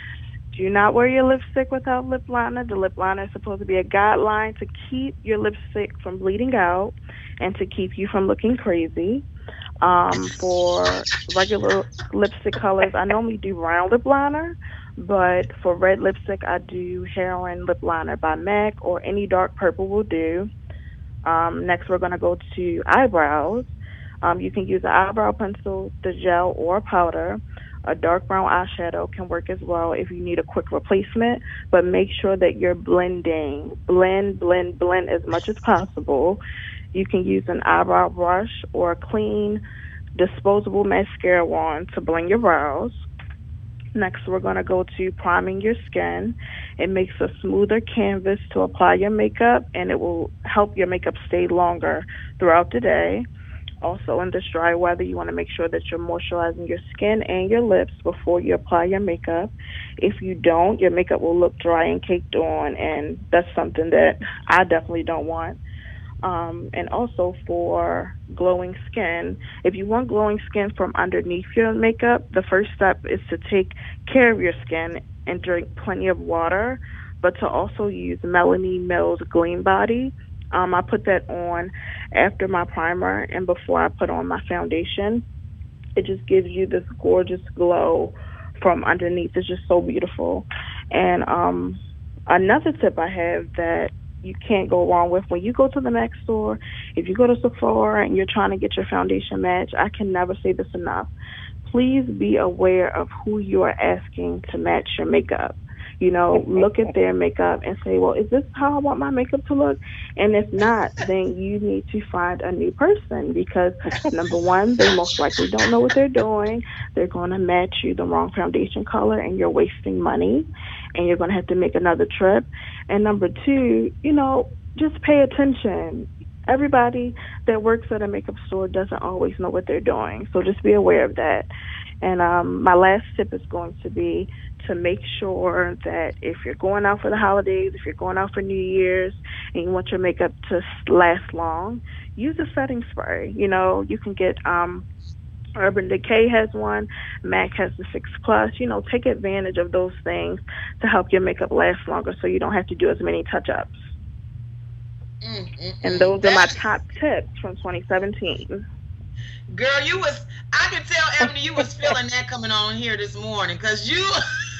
Do not wear your lipstick without lip liner. The lip liner is supposed to be a guideline to keep your lipstick from bleeding out and to keep you from looking crazy. Um, for regular lipstick colors, I normally do round lip liner, but for red lipstick, I do Heroin Lip Liner by MAC, or any dark purple will do. Um, next, we're going to go to eyebrows. Um, you can use an eyebrow pencil, the gel, or powder. A dark brown eyeshadow can work as well if you need a quick replacement, but make sure that you're blending. Blend, blend, blend as much as possible. You can use an eyebrow brush or a clean, disposable mascara wand to blend your brows. Next, we're going to go to priming your skin. It makes a smoother canvas to apply your makeup, and it will help your makeup stay longer throughout the day. Also, in this dry weather, you want to make sure that you're moisturizing your skin and your lips before you apply your makeup. If you don't, your makeup will look dry and caked on, and that's something that I definitely don't want. Um, and also for glowing skin, if you want glowing skin from underneath your makeup, the first step is to take care of your skin and drink plenty of water, but to also use Melanie Mills Gleam Body. Um, I put that on after my primer and before I put on my foundation. It just gives you this gorgeous glow from underneath. It's just so beautiful. And um, another tip I have that you can't go wrong with, when you go to the MAC store, if you go to Sephora and you're trying to get your foundation match, I can never say this enough. Please be aware of who you are asking to match your makeup. You know, look at their makeup and say, well, is this how I want my makeup to look? And if not, then you need to find a new person, because number one, they most likely don't know what they're doing. They're going to match you the wrong foundation color, and you're wasting money, and you're going to have to make another trip. And number two, you know, just pay attention. Everybody that works at a makeup store doesn't always know what they're doing, so just be aware of that. And um, my last tip is going to be to make sure that if you're going out for the holidays, if you're going out for New Year's, and you want your makeup to last long, use a setting spray. You know, you can get um, Urban Decay has one. MAC has the Fix Plus. You know, take advantage of those things to help your makeup last longer so you don't have to do as many touch-ups. Mm, mm, And those mm. are my That- top tips from twenty seventeen. Girl, you was, I could tell, Ebony, you was feeling that coming on here this morning, because you,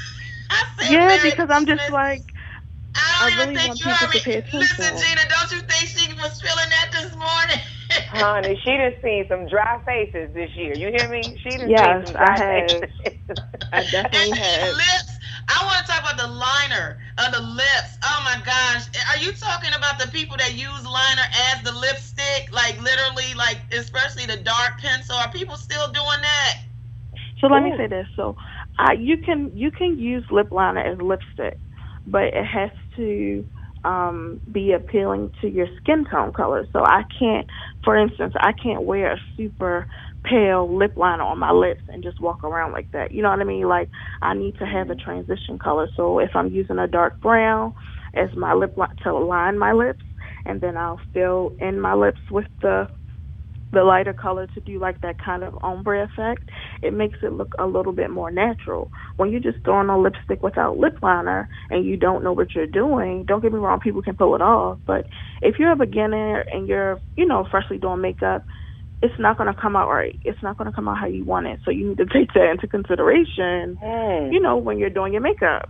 I said, Yeah, Merry because I'm just Christmas. like, I don't I even really think want you people heard me. to pay attention. Listen, Gina, don't you think she was feeling that this morning? Honey, she done seen some dry faces this year. You hear me? She done Yes, seen some dry I have. faces. I definitely And have. lips. I want to talk about the liner of the lips. Oh my gosh. Are you talking about the people that use liner as the lipstick? Like literally, like especially the dark pencil? Are people still doing that? So let Ooh. me say this. So uh, you can you can use lip liner as lipstick, but it has to um, be appealing to your skin tone color. So I can't, for instance, I can't wear a super pale lip liner on my lips and just walk around like that. You know what I mean? Like I need to have a transition color. So if I'm using a dark brown as my lip li- to line my lips, and then I'll fill in my lips with the the lighter color to do like that kind of ombre effect, it makes it look a little bit more natural. When you're just throwing on lipstick without lip liner and you don't know what you're doing, don't get me wrong, people can pull it off, but if you're a beginner and you're, you know, freshly doing makeup, it's not going to come out right. It's not going to come out how you want it. So you need to take that into consideration, Mm. you know, when you're doing your makeup.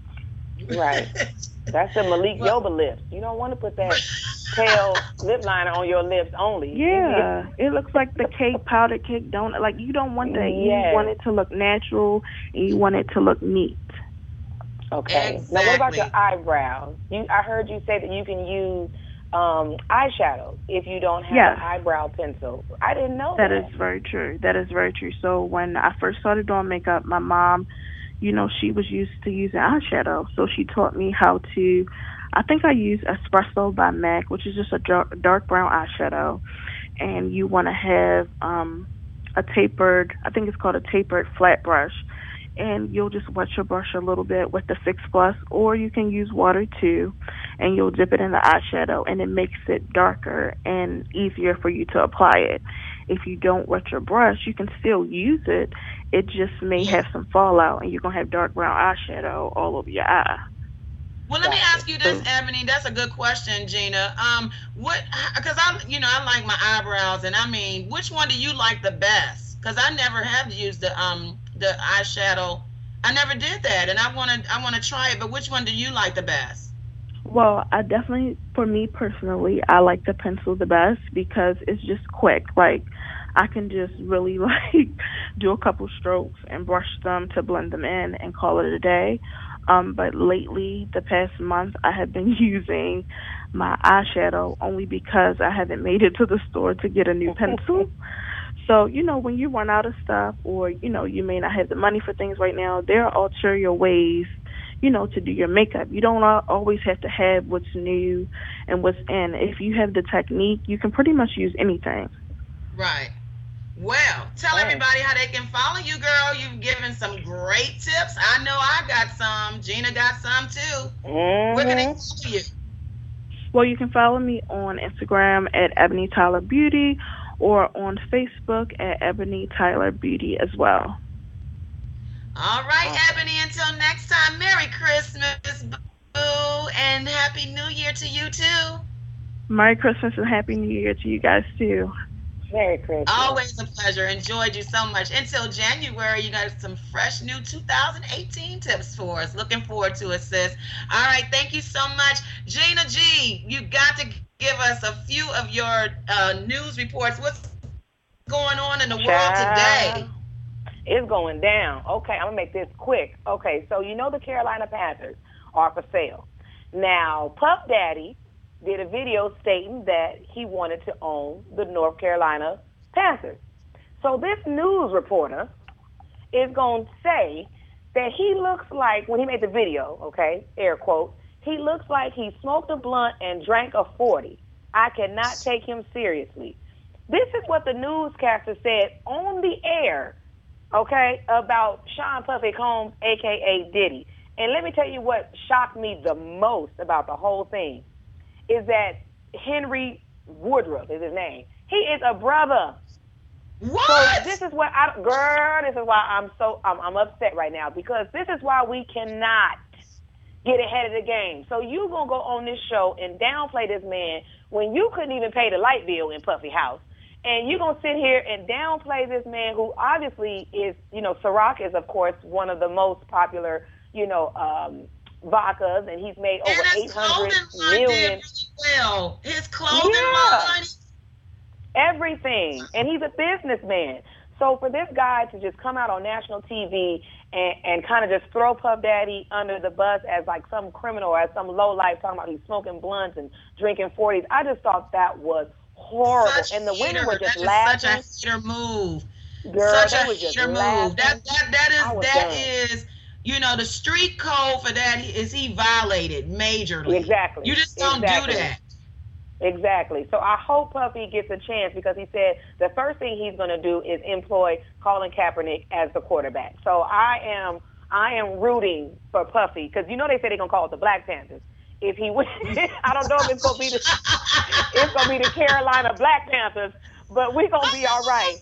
Right. That's the Malik Well- Yoba lips. You don't want to put that pale lip liner on your lips only. Yeah, it looks like the cake, powdered cake donut. Like, you don't want that. Yes. You want it to look natural, and you want it to look neat. Okay. Now, what about your Exactly. eyebrows? You, I heard you say that you can use um, eyeshadow if you don't have Yes. an eyebrow pencil. I didn't know that. That is very true. That is very true. So when I first started doing makeup, my mom, you know, she was used to using eyeshadow. So she taught me how to, I think I use Espresso by MAC, which is just a dark, dark brown eyeshadow. And you want to have um, a tapered, I think it's called a tapered flat brush. And you'll just wet your brush a little bit with the Fix Plus, or you can use water too, and you'll dip it in the eyeshadow, and it makes it darker and easier for you to apply it. If you don't wet your brush, you can still use it. It just may have some fallout, and you're going to have dark brown eyeshadow all over your eye. Well, let me ask you this, Ebony. That's a good question, Gina. Um, what? Because I, you know, I like my eyebrows, and I mean, which one do you like the best? Because I never have used the um the eyeshadow. I never did that, and I want to I want to try it. But which one do you like the best? Well, I definitely, for me personally, I like the pencil the best because it's just quick. Like, I can just really like do a couple strokes and brush them to blend them in and call it a day. Um, but lately, the past month, I have been using my eyeshadow only because I haven't made it to the store to get a new pencil. So, you know, when you run out of stuff or, you know, you may not have the money for things right now, there are ulterior ways, you know, to do your makeup. You don't al- always have to have what's new and what's in. If you have the technique, you can pretty much use anything. Right. Well, tell everybody how they can follow you, girl. You've given some great tips. I know I got some. Gina got some too. Mm-hmm. Where can they follow you? Well, you can follow me on Instagram at Ebony Tyler Beauty or on Facebook at Ebony Tyler Beauty as well. All right, Ebony, until next time, Merry Christmas, boo, and Happy New Year to you, too. Merry Christmas and Happy New Year to you guys, too. Merry Christmas. Always a pleasure. Enjoyed you so much. Until January, you got some fresh new two thousand eighteen tips for us. Looking forward to it, sis. All right, thank you so much. Gina G, you got to give us a few of your uh, news reports. What's going on in the world today? It's going down. Okay, I'm going to make this quick. Okay, so you know the Carolina Panthers are for sale. Now, Puff Daddy did a video stating that he wanted to own the North Carolina Panthers. So this news reporter is going to say that he looks like, when he made the video, okay, air quote, he looks like he smoked a blunt and drank a forty. I cannot take him seriously. This is what the newscaster said on the air, okay, about Sean Puffy Combs, a k a. Diddy. And let me tell you what shocked me the most about the whole thing is that Henry Woodruff is his name. He is a brother. What? So this is what I, girl, this is why I'm so, I'm, I'm upset right now, because this is why we cannot get ahead of the game. So you gonna go on this show and downplay this man when you couldn't even pay the light bill in Puffy house. And you gonna sit here and downplay this man who obviously is, you know, Ciroc is, of course, one of the most popular, you know, um, vodkas, and he's made over eight hundred million. Well, his clothing yeah. line. Everything. And he's a businessman. So for this guy to just come out on national T V and, and kind of just throw Puff Daddy under the bus as like some criminal or as some lowlife, talking about he's smoking blunts and drinking forties, I just thought that was horrible. Such and the hater. women were just That's laughing. Such a hater move. Girl, such they a was just hater move. laughing. That that that is that done. is you know, the street code for that is he violated majorly. Exactly. You just don't exactly. do that. Exactly. So I hope Puffy gets a chance, because he said the first thing he's going to do is employ Colin Kaepernick as the quarterback. So I am I am rooting for Puffy, because you know they say they're going to call it the Black Panthers. If he wins, I don't know if it's going to be the it's going to be the Carolina Black Panthers, but we're going to be all right.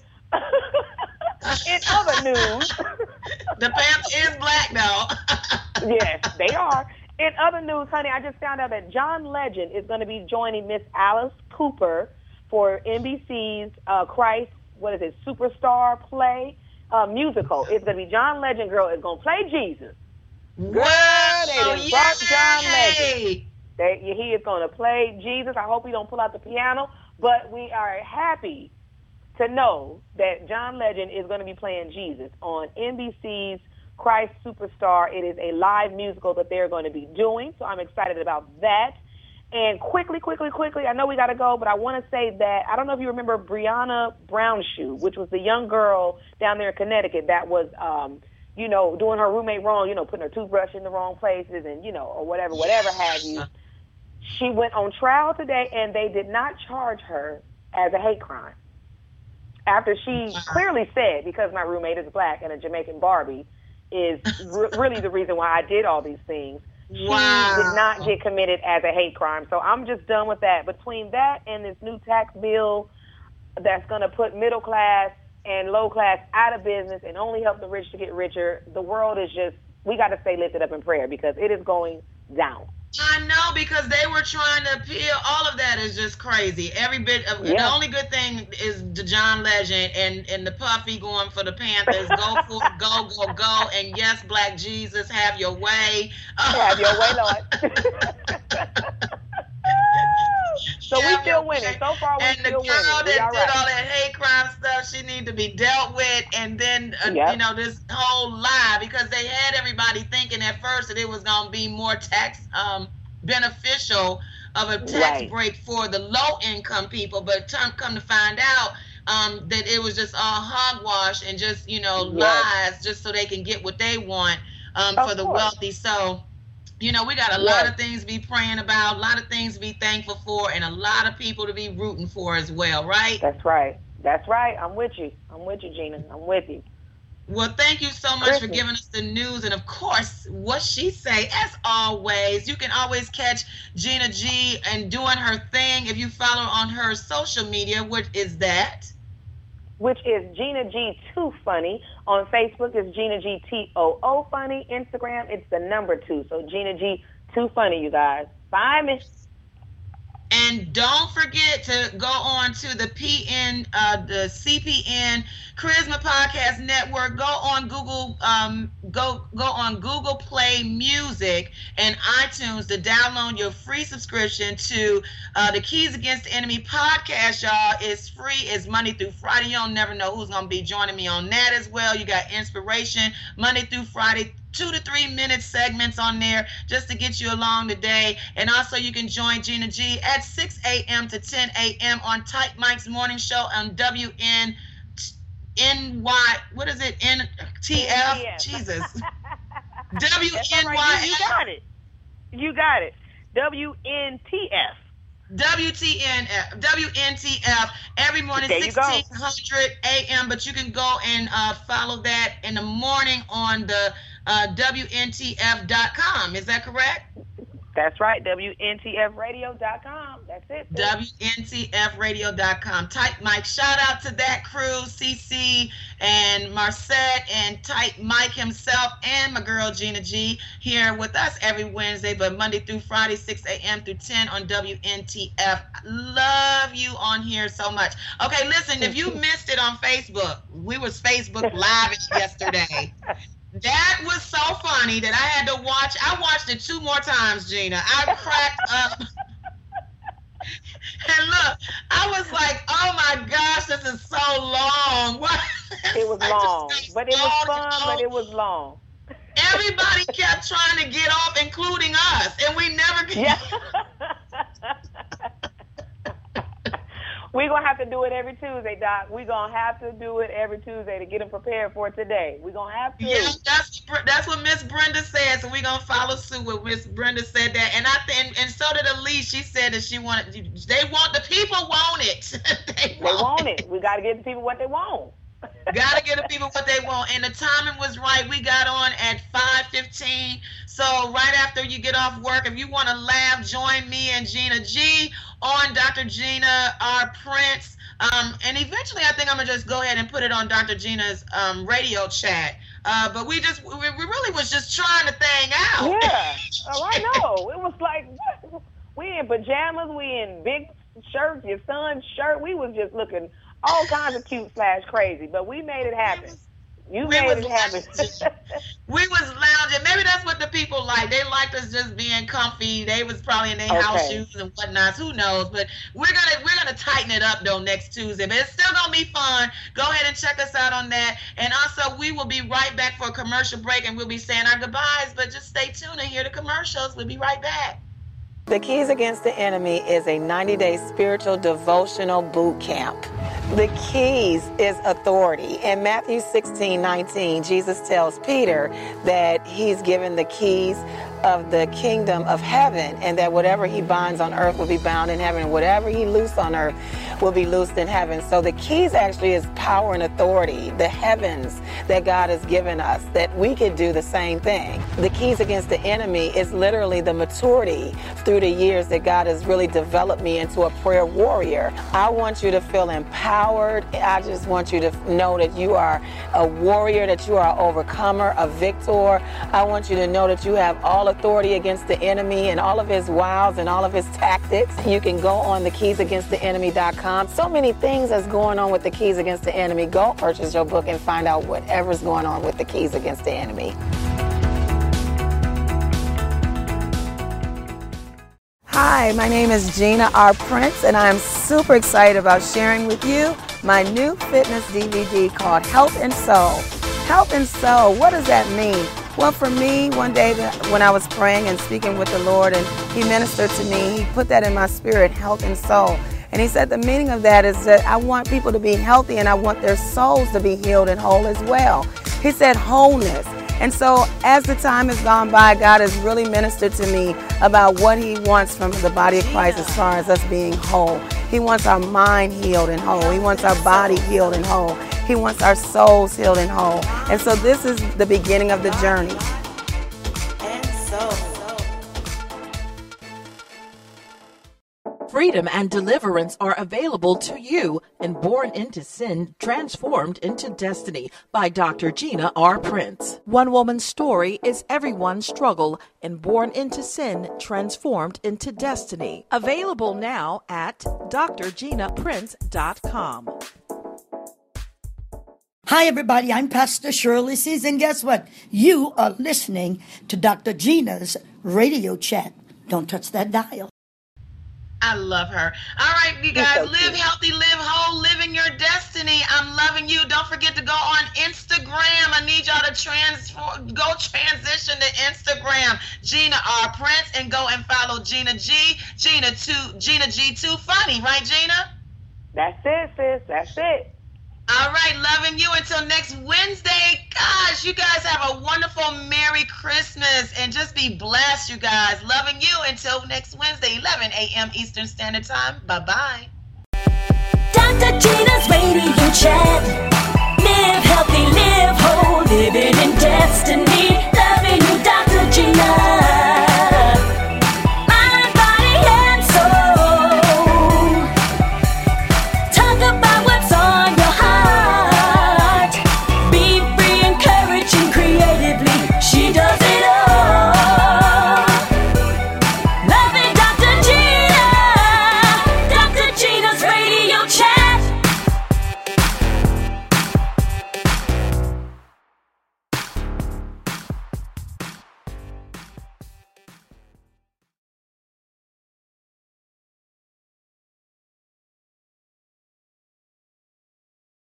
In other news, the Panthers is black though. Yes, they are. In other news, honey, I just found out that John Legend is going to be joining Miss Alice Cooper for N B C's uh, Christ, what is it, Superstar play uh, musical. It's going to be John Legend, girl, is going to play Jesus. Girl, Wow, they done yay! brought John Legend. They, he is going to play Jesus. I hope he don't pull out the piano, but we are happy to know that John Legend is going to be playing Jesus on N B C's Christ Superstar. It is a live musical that they're going to be doing, so I'm excited about that. And quickly, quickly, quickly, I know we got to go, but I want to say that, I don't know if you remember Brianna Brownshoe, which was the young girl down there in Connecticut that was, um, you know, doing her roommate wrong, you know, putting her toothbrush in the wrong places and, you know, or whatever, whatever have you. She went on trial today, and they did not charge her as a hate crime. After she clearly said, because my roommate is black and a Jamaican Barbie is r- really the reason why I did all these things, she Wow. did not get committed as a hate crime. So I'm just done with that. Between that and this new tax bill that's going to put middle class and low class out of business and only help the rich to get richer, the world is just, we got to stay lifted up in prayer, because it is going down. I know, because they were trying to appeal. All of that is just crazy. Every bit of Yeah. the only good thing is the John Legend and, and the Puffy going for the Panthers. Go for it, go, go, go. And yes, Black Jesus, have your way. Have your way, Lord. So we Have still your winning. way. So far, we And the still girl winning. that We did all right. all that hate crime stuff, she need to be dealt with. And then, uh, Yep. you know, this whole lie, because they had everybody thinking at first that it was going to be more tax um, beneficial of a tax Right. break for the low-income people. But come, come to find out um, that it was just all hogwash and just, you know, Yes. lies just so they can get what they want um, Of for the course. wealthy. So, you know, we got a lot Yes. of things to be praying about, a lot of things to be thankful for, and a lot of people to be rooting for as well, right? That's right. That's right. I'm with you. I'm with you, Gina. I'm with you. Well, thank you so much for Listen. giving us the news, and of course, what she say, as always. You can always catch Gina G and doing her thing if you follow on her social media. What is that? Which is Gina G Too Funny. On Facebook, it's Gina G T O O Funny. Instagram, it's the number two. So Gina G Too Funny, you guys. Find me. And don't forget to go on to the P N, uh, the C P N Charisma Podcast Network. Go on Google, um, go go on Google Play Music and iTunes to download your free subscription to uh, the Keys Against the Enemy podcast. Y'all, it's free. It's Monday through Friday. You don't never know who's gonna be joining me on that as well. You got inspiration Monday through Friday. Two to three minute segments on there just to get you along today. And also you can join Gina G at six a.m. to ten a.m. on Tight Mike's morning show on W N N Y, what is it, N T F? Yes. Jesus. That's W N all right. Y You, you got it. You got it. W N T F. W T N F, W N T F, every morning, There you go. sixteen hundred a.m. But you can go and uh, follow that in the morning on the uh, W N T F dot com. Is that correct? That's right, W N T F radio dot com. That's it. W N T F radio dot com. Type Mike. Shout out to that crew, C C and Marcette and Type Mike himself and my girl Gina G here with us every Wednesday, but Monday through Friday, six a.m. through ten on W N T F. Love you on here so much. Okay, listen, if you missed it on Facebook, we was Facebook Live yesterday. That was so funny that I had to watch. I watched it two more times, Gina. I cracked up. And look, I was like, oh my gosh, this is so long. What? It was long, but it was fun, but it was long. Everybody kept trying to get off, including us, and we never could. Yeah. We're going to have to do it every Tuesday, Doc. We're going to have to do it every Tuesday to get them prepared for today. We're going to have to. Yeah, that's, that's what Miss Brenda said, so we're going to follow suit with Miss Brenda said that. And I think, and so did Elise. She said that she wanted, they want, the people want it. they, they want, want it. it. We got to give the people what they want. Got to give the people what they want. And the timing was right. We got on at five fifteen. So right after you get off work, if you want to laugh, join me and Gina G on Doctor Gina R. Prince. Um, and eventually, I think I'm going to just go ahead and put it on Doctor Gina's um, radio chat. Uh, but we just, we, we really was just trying the thing out. Yeah. Oh, I know. It was like, what? We in pajamas. We in big shirts, your son's shirt. We was just looking all kinds of cute slash crazy, but we made it happen. You we made it happen. We was lounging. Maybe that's what the people like. They liked us just being comfy. They was probably in their okay. house shoes and whatnot. Who knows? But we're gonna we're gonna tighten it up though next Tuesday. But it's still gonna be fun. Go ahead and check us out on that. And also we will be right back for a commercial break, and we'll be saying our goodbyes. But just stay tuned and hear the commercials. We'll be right back. The Keys Against the Enemy is a ninety-day spiritual devotional boot camp. The keys is authority. In Matthew sixteen nineteen, Jesus tells Peter that he's given the keys of the kingdom of heaven, and that whatever he binds on earth will be bound in heaven, and whatever he loosed on earth will be loosed in heaven. So the keys actually is power and authority, the heavens that God has given us, that we could do the same thing. The keys against the enemy is literally the maturity through the years that God has really developed me into a prayer warrior. I want you to feel empowered. I just want you to know that you are a warrior, that you are an overcomer, a victor. I want you to know that you have all authority against the enemy and all of his wiles and all of his tactics. You can go on the keys against the enemy dot com. So many things that's going on with the Keys Against the Enemy. Go purchase your book and find out whatever's going on with the Keys Against the Enemy. Hi, my name is Gina R. Prince, and I'm super excited about sharing with you my new fitness D V D called Health and Soul. Health and Soul, what does that mean? Well, for me, one day when I was praying and speaking with the Lord, and he ministered to me, he put that in my spirit, health and soul. And he said the meaning of that is that I want people to be healthy, and I want their souls to be healed and whole as well. He said wholeness. And so as the time has gone by, God has really ministered to me about what he wants from the body of Christ as far as us being whole. He wants our mind healed and whole. He wants our body healed and whole. He wants our souls healed and whole. And so this is the beginning of the journey. And so. Freedom and deliverance are available to you in Born into Sin, Transformed into Destiny by Doctor Gina R. Prince. One woman's story is everyone's struggle in Born into Sin, Transformed into Destiny. Available now at dr gina prince dot com. Hi, everybody. I'm Pastor Shirley Seas, and guess what? You are listening to Doctor Gina's radio chat. Don't touch that dial. I love her. All right, you guys, so live healthy, live whole, living your destiny. I'm loving you. Don't forget to go on Instagram. I need y'all to transform, go transition to Instagram, Gina R. Prince, and go and follow Gina G. Gina two, Gina G Too Funny, right, Gina? That's it, sis. That's it. All right, loving you until next Wednesday. Gosh, you guys have a wonderful Merry Christmas and just be blessed, you guys. Loving you until next Wednesday, eleven a.m. Eastern Standard Time. Bye-bye. Doctor Gina's Radio Chat. Live healthy, live whole, living in destiny. Loving you, Doctor Gina.